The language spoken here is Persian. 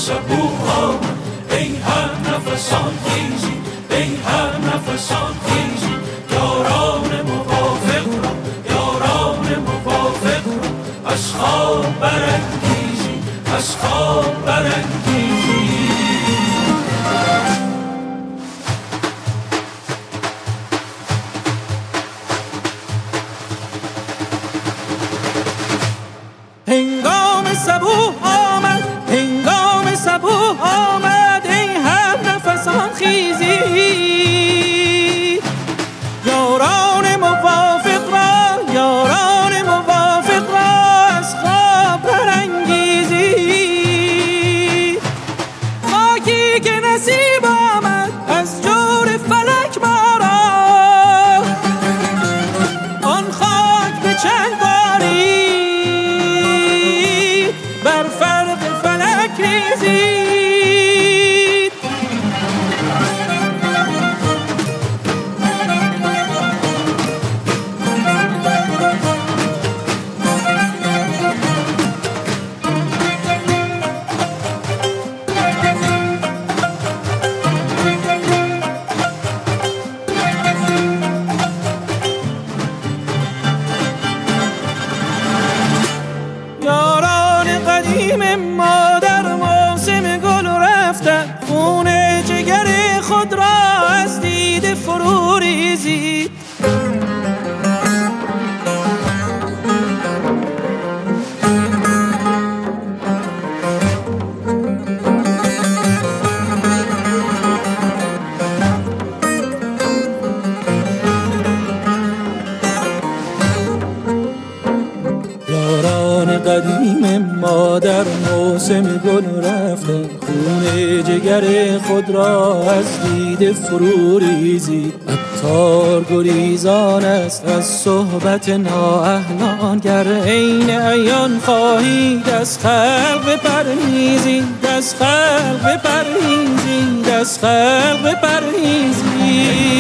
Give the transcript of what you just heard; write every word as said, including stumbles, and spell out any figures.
صبوح آمد ای هر نفسان خیزی، ای هر نفسان خیزی، یاران موافق را، یاران موافق را از خواب برانگیزی، از خواب برانگیزی. هنگام صبوح آمد، هنگام صبوح آمد، ای هر نفسان خیزی، یاران موافق را، یاران موافق را از خواب برانگیزی. خاکی که نصیب آمد از جور فلک ما را، آن خاک به چند باری بر فرق فلک ریزید. ما در موسم گل رفتن، خون جگر خود را از دیده فرو ریزید. یاران قدیم ما در موسم گل رفتن، خون جگر خود را از دیده فرو ریزید. عطار گریزان است از صحبت نااهلان، گر عین عیان خواهید از خلق بپرهیزید، از خلق بپرهیزید، از خلق بپرهیزید.